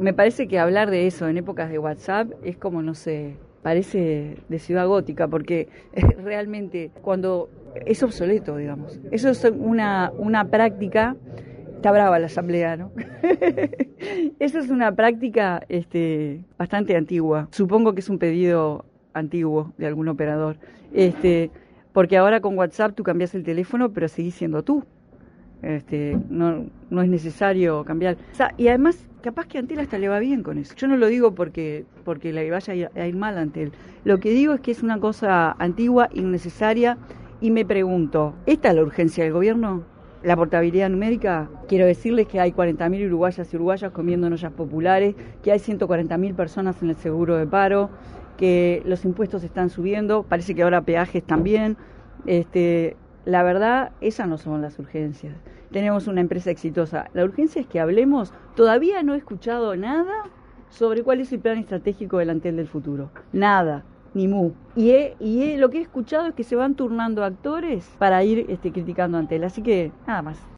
Me parece que hablar de eso en épocas de WhatsApp es como, no sé, parece de ciudad gótica, porque realmente cuando es obsoleto, digamos. Eso es una práctica. Está brava la asamblea, ¿no? Eso es una práctica bastante antigua. Supongo que es un pedido antiguo de algún operador. Porque ahora con WhatsApp tú cambias el teléfono, pero seguís siendo tú. No es necesario cambiar. O sea, y además, capaz que a Antel hasta le va bien con eso. Yo no lo digo porque le vaya a ir mal a Antel. Lo que digo es que es una cosa antigua, innecesaria, y me pregunto, ¿esta es la urgencia del gobierno? La portabilidad numérica, quiero decirles que hay 40.000 uruguayas y uruguayas comiendo en ollas populares, que hay 140.000 personas en el seguro de paro, que los impuestos están subiendo, parece que ahora peajes también. La verdad, esas no son las urgencias. Tenemos una empresa exitosa. La urgencia es que hablemos. Todavía no he escuchado nada sobre cuál es el plan estratégico del Antel del futuro. Nada. Ni mu. Lo que he escuchado es que se van turnando actores para ir criticando a Antel. Así que, nada más.